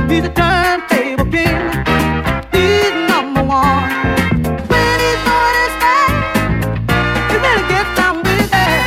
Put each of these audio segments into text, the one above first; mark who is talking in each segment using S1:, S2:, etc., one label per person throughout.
S1: He's a turntable king. He's number one. When he's doing his thing, he really gets down with it.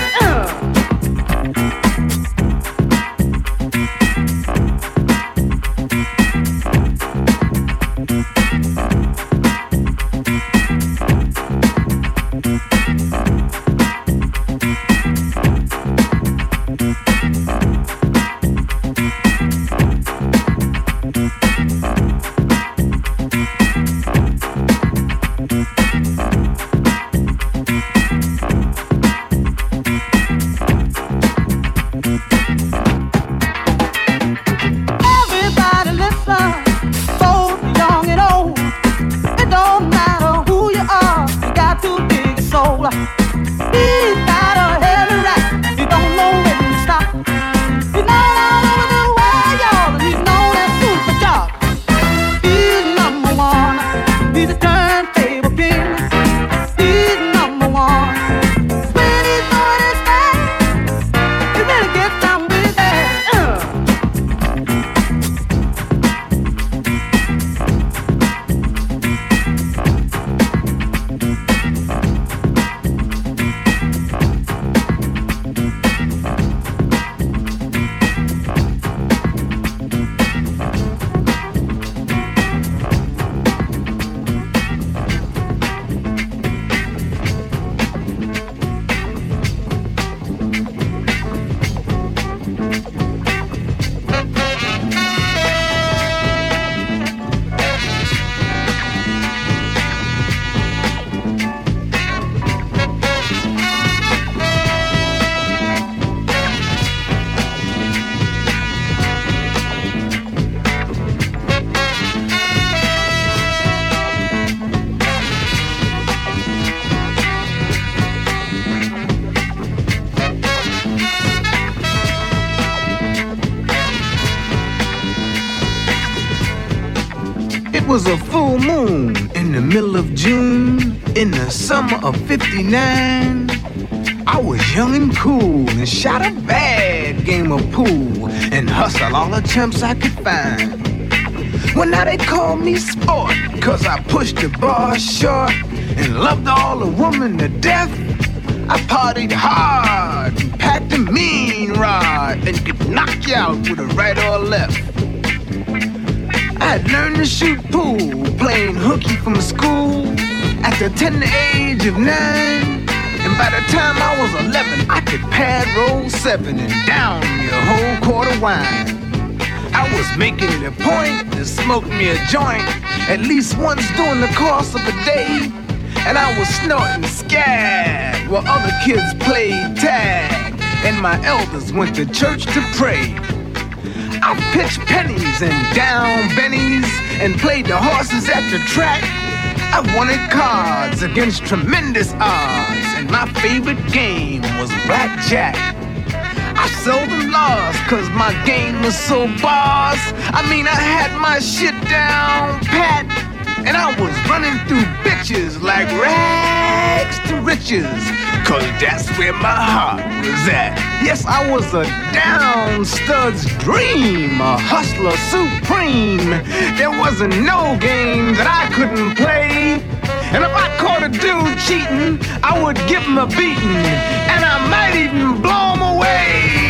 S1: Everybody listen, both young and old. It don't matter who you are, you got to dig a soul. He's got a heavy rap, you don't know when to stop. He's known all over the world, y'all, and he's known as Super Jock. He's number one, he's a turntable king. He's number one. When he's doing his thing, he really gets down with it.
S2: It was a full moon in the middle of June in the summer of '59. I was young and cool and shot a bad game of pool and hustled all the chumps I could find. Well, now they call me sport, cause I pushed the bar short and loved all the women to death. I partied hard and packed a mean rod and could knock you out with a right or left. I had learned to shoot pool, playing hooky from school at the tender age of 9. And by the time I was 11, I could pad roll 7 and down me a whole quart of wine. I was making it a point to smoke me a joint at least once during the course of a day. And I was snorting scab while other kids played tag and my elders went to church to pray. I pitched pennies and down bennies and played the horses at the track. I wanted cards against tremendous odds, and my favorite game was blackjack. I seldom lost cause my game was so boss. I mean, I had my shit down pat, and I was running through bitches like rags to riches, cause that's where my heart was at. Yes, I was a down stud's dream, a hustler supreme. There wasn't no game that I couldn't play. And if I caught a dude cheating, I would give him a beating, and I might even blow him away.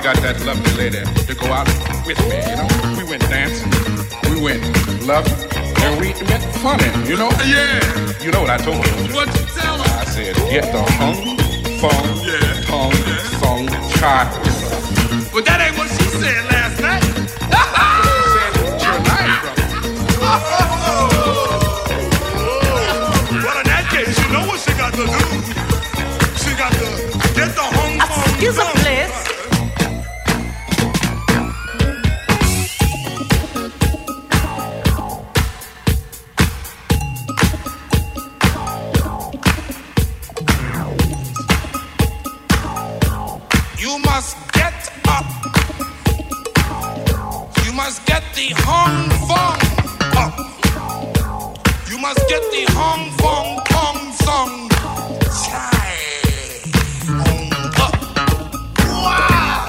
S3: got that lovely lady to go out with me, you know. We went dancing, we went loving, and we went funny, you know.
S4: Yeah.
S3: You know what I told her?
S4: What you tell her?
S3: I said, get the hung, fung, tongue, song, child.
S4: But that ain't what she said last night. Well, in that case, you know what she got to do. She got to get the hung fung.
S1: Excuse me, please.
S4: You must get up. You must get the hung fong up. You must get the hung fong pong song. Up. Wow.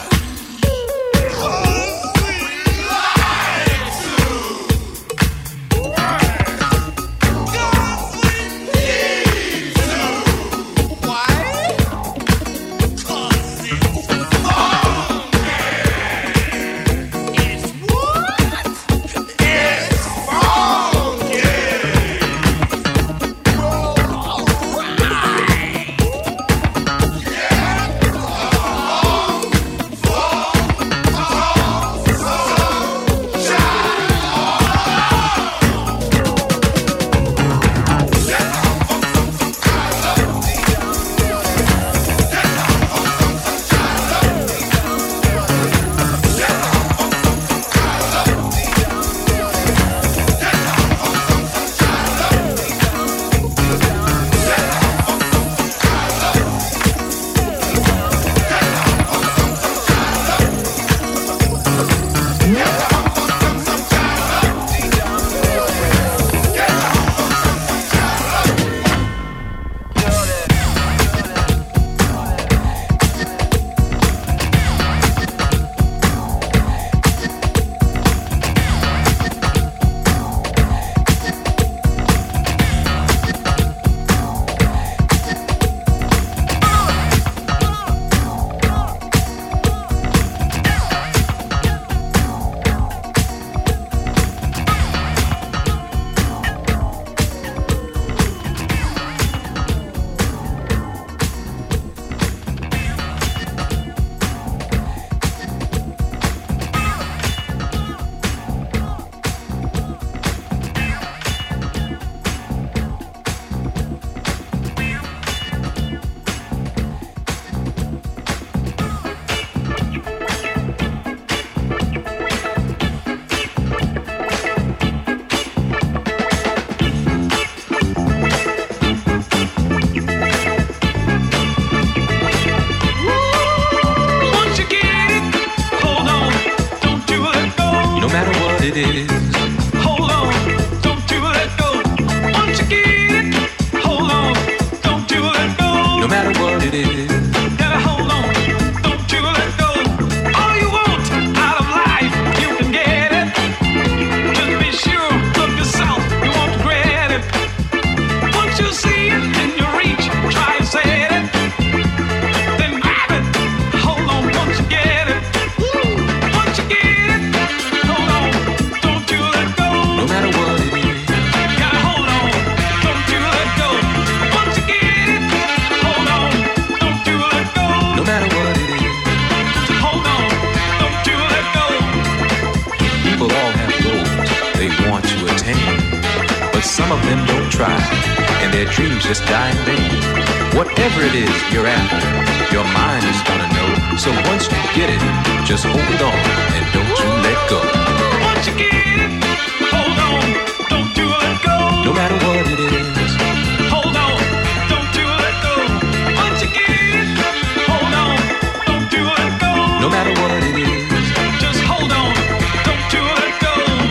S5: Some of them don't try, and their dreams just die in vain. Whatever it is you're after, your mind is gonna know. So once you get it, just hold on and don't you let go.
S4: Once you get it, hold on, don't you let go.
S5: No matter what it is,
S4: hold on, don't you let go. Once you get it, hold on, don't you let go.
S5: No matter what it is,
S4: just hold on, don't you let go.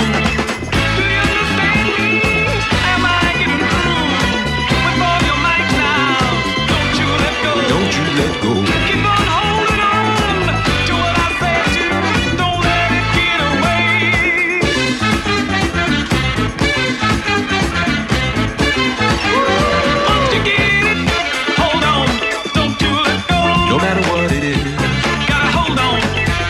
S4: Do you understand me? Am I getting through with all your mic now? Don't you let go.
S5: Don't you let go.
S4: Keep on holding on to what I said to you. Don't let it get away. Once you get it, hold on, don't you let go.
S5: No matter what it is,
S4: Gotta hold on,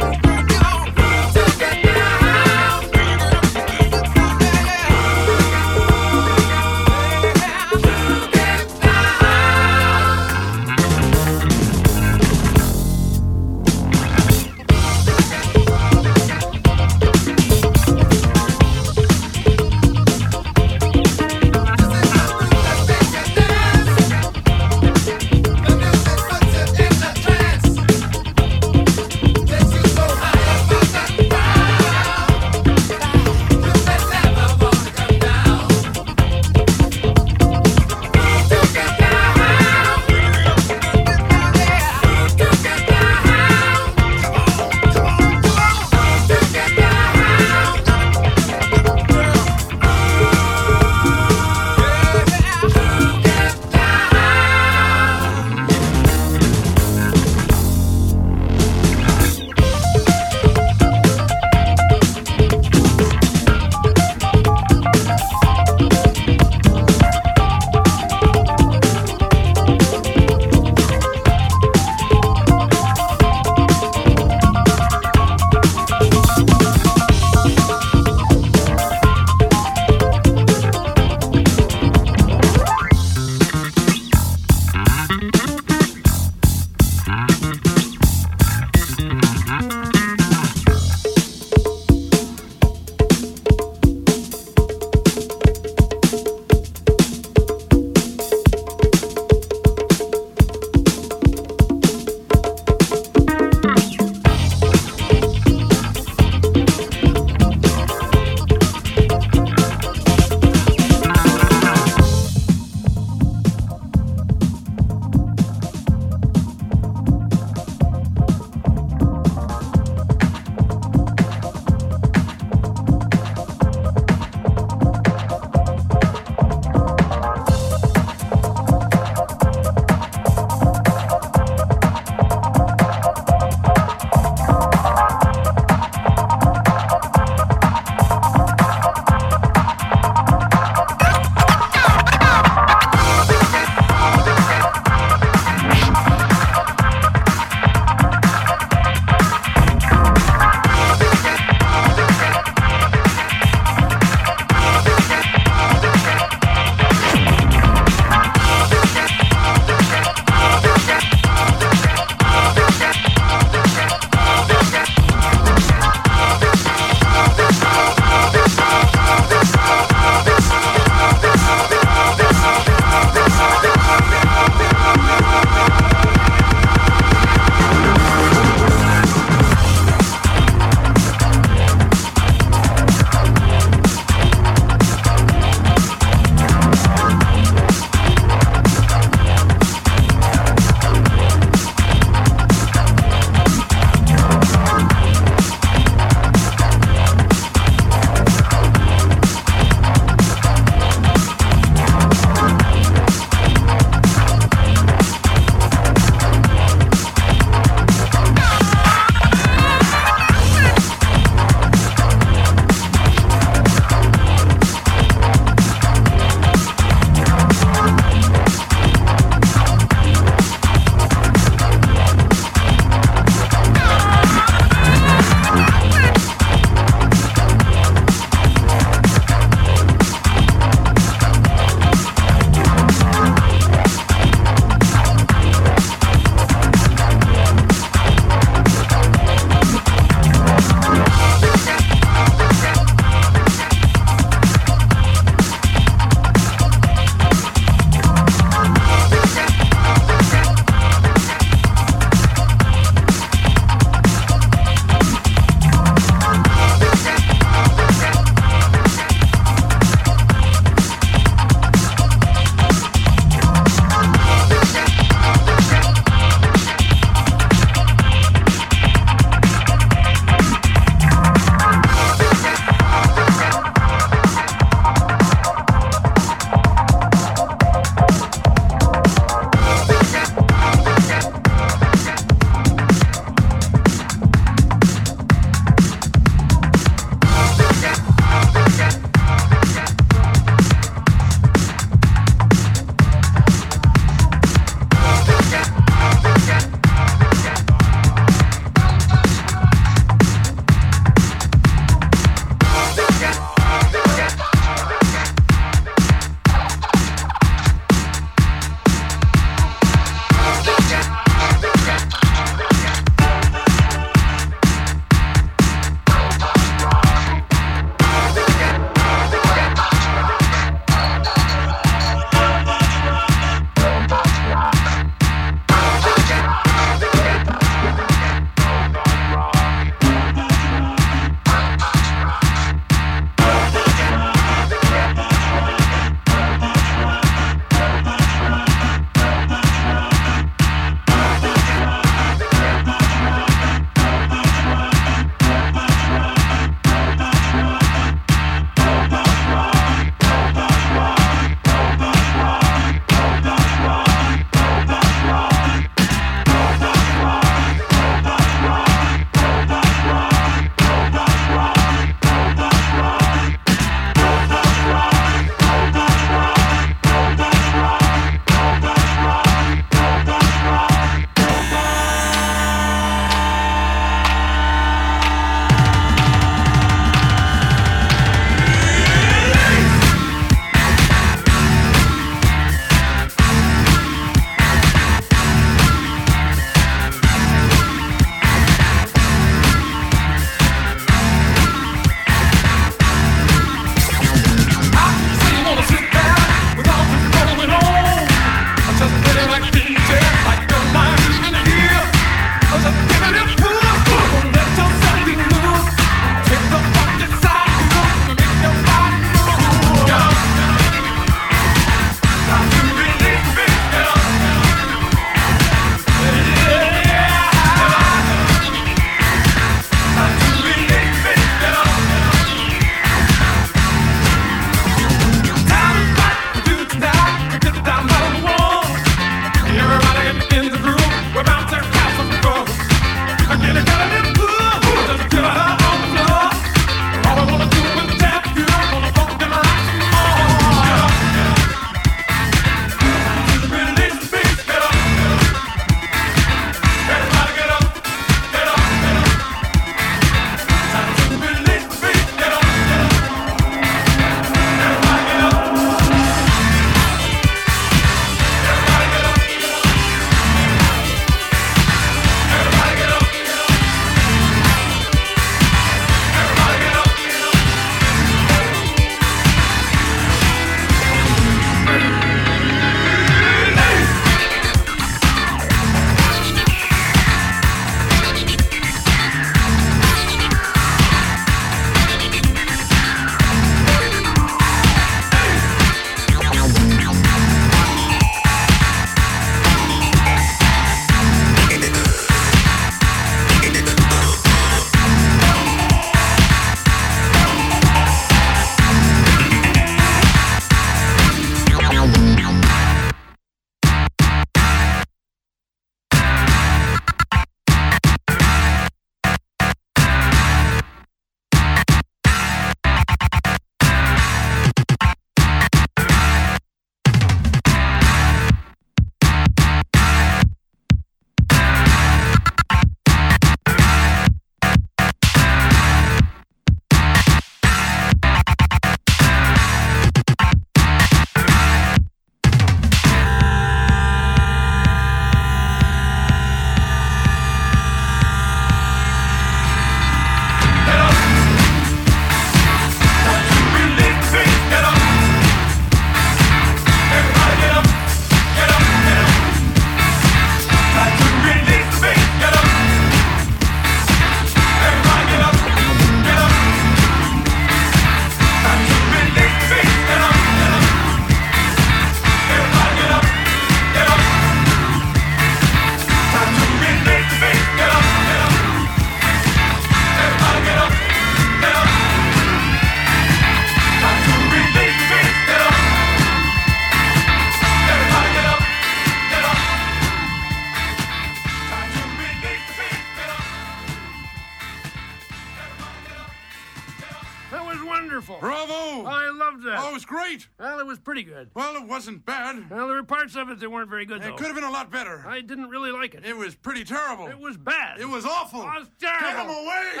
S6: was wonderful.
S3: Bravo!
S6: I loved that.
S3: Oh, it was great.
S6: Well, it was pretty good.
S3: Well, it wasn't bad.
S6: Well, there were parts of it that weren't very good, though.
S3: It could have been a lot better.
S6: I didn't really like it.
S3: It was pretty terrible.
S6: It was bad.
S3: It was awful.
S6: It was terrible.
S3: Get him away!